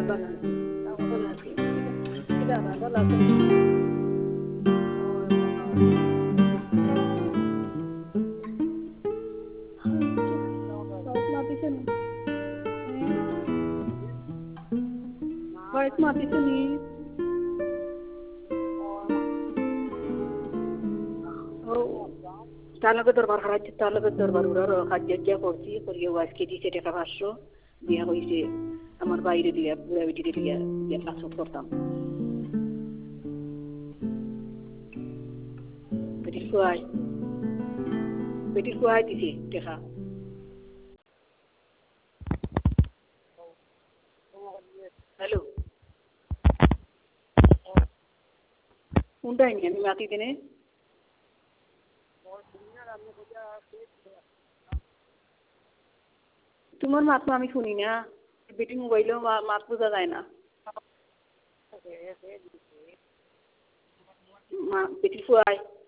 Voice mati sini. Oh, তাহলে দরবার খারাপ তাহলে দরবার ওরা কাজে করছি করিয়ে আজকে দিছে টাকা 500 দিয়া হইছে আমার বাইরে দিয়া বুড়া বেটি দিয়া দিয়া কাজ করতাম বেটির কুয়াই দিছে টাকা হ্যালো কোনটাই নি আমি মাতি দিনে তোমার মাত আমি শুনি না বেটির মোবাইলেও মাত বোঝা যায় না বেটির কুয়াই